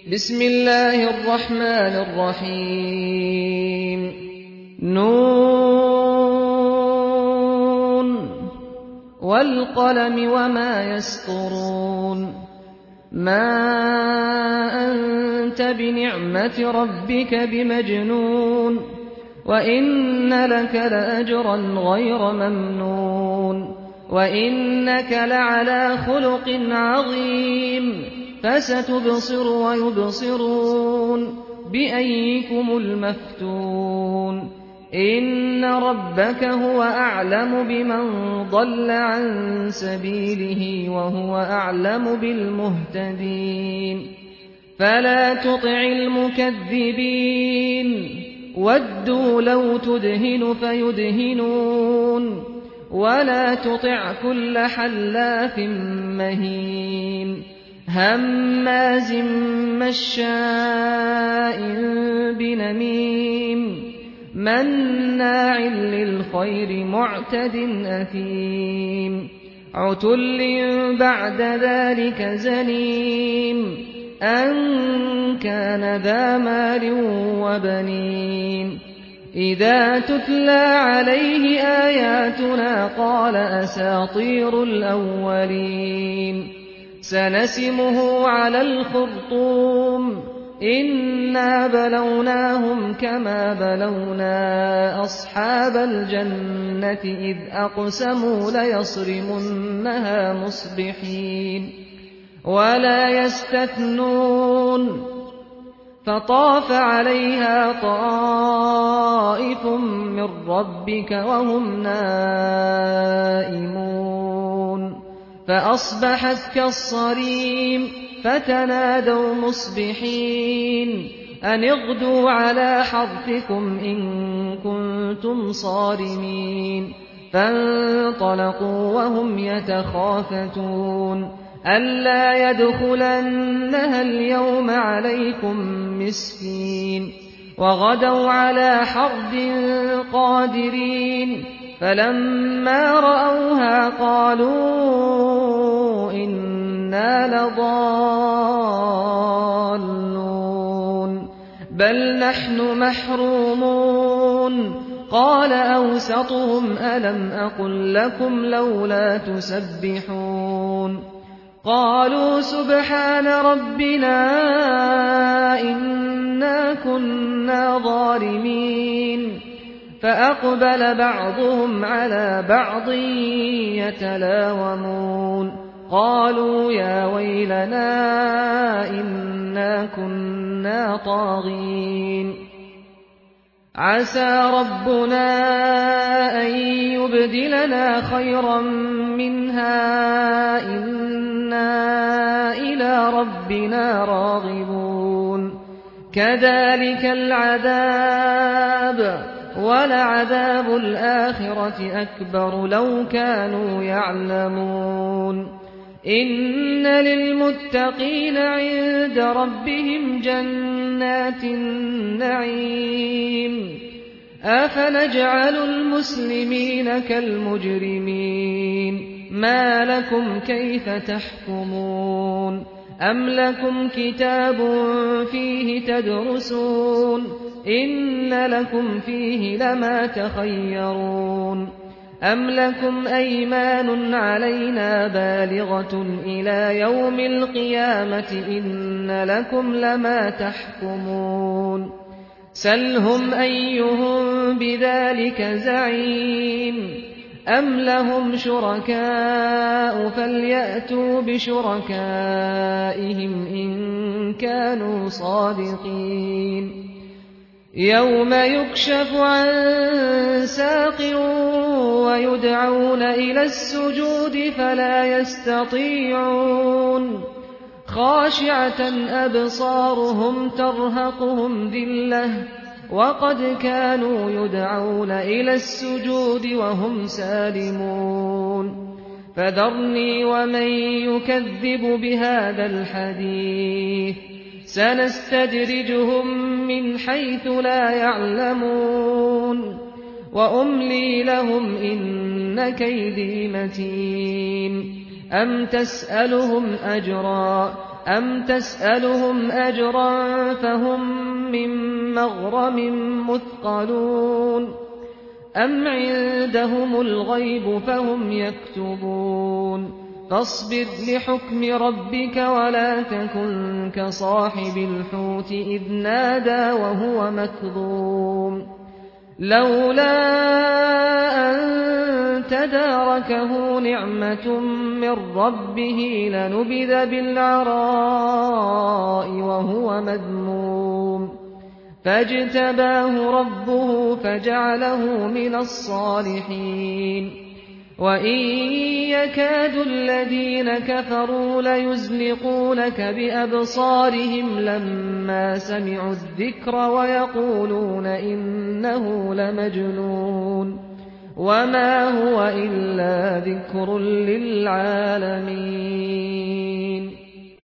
بسم الله الرحمن الرحيم نون والقلم وما يسطرون ما أنت بنعمة ربك بمجنون وإن لك لأجرا غير ممنون وإنك لعلى خلق عظيم فستبصر ويبصرون بأيكم المفتون إن ربك هو أعلم بمن ضل عن سبيله وهو أعلم بالمهتدين فلا تطع المكذبين ودوا لو تدهن فيدهنون ولا تطع كل حلاف مهين هماز مشاء بنميم مناع للخير معتد أثيم عتل بعد ذلك زنيم أن كان ذا مال وبنين إذا تتلى عليه آياتنا قال أساطير الأولين سنسمه على الخرطوم إنا بلوناهم كما بلونا أصحاب الجنة إذ أقسموا ليصرمنها مصبحين ولا يستثنون فطاف عليها طائف من ربك وهم نائمون فأصبحت كالصريم فتنادوا مصبحين أن اغدوا على حرثكم إن كنتم صارمين فانطلقوا وهم يتخافتون ألا يدخلنها اليوم عليكم مسكين وغدوا على حرد قادرين فلما رأوها قالوا إنا لضالون بل نحن محرومون قال أوسطهم ألم أقل لكم لولا تسبحون قالوا سبحان ربنا إنا كنا ظالمين فأقبل بعضهم على بعض يتلاومون قالوا يا ويلنا إنا كنا طاغين عسى ربنا أن يبدلنا خيرا منها إنا إلى ربنا راغبون كذلك العذاب ولعذاب الآخرة أكبر لو كانوا يعلمون إن للمتقين عند ربهم جنات النعيم أفنجعل المسلمين كالمجرمين ما لكم كيف تحكمون أم لكم كتاب فيه تدرسون إن لكم فيه لما تخيرون أم لكم أيمان علينا بالغة إلى يوم القيامة إن لكم لما تحكمون سلهم أيهم بذلك زعيم أم لهم شركاء فليأتوا بشركائهم إن كانوا صادقين يوم يكشف عن ساق ويدعون إلى السجود فلا يستطيعون خاشعة أبصارهم ترهقهم ذلة وقد كانوا يدعون إلى السجود وهم سالمون فذرني ومن يكذب بهذا الحديث سنستدرجهم من حيث لا يعلمون وأملي لهم إن كيدي متين أم تسألهم أجرا أَمْ تَسْأَلُهُمْ أَجْرًا فَهُم مِّن مَّغْرَمٍ مُّثْقَلُونَ أَمْ عِندَهُمُ الْغَيْبُ فَهُمْ يَكْتُبُونَ فاصبر لحكم ربك ولا تكن كصاحب الحوت إذ نادى وهو مكظوم لولا أن تداركه نعمة من ربه لنبذ بالعراء وهو مذموم فاجتباه ربه فجعله من الصالحين وَإِن يَكَادُ الَّذِينَ كَفَرُوا لَيُزْلِقُونَكَ بِأَبْصَارِهِمْ لَمَّا سَمِعُوا الذِّكْرَ وَيَقُولُونَ إِنَّهُ لَمَجْنُونٌ وَمَا هُوَ إِلَّا ذِكْرٌ لِّلْعَالَمِينَ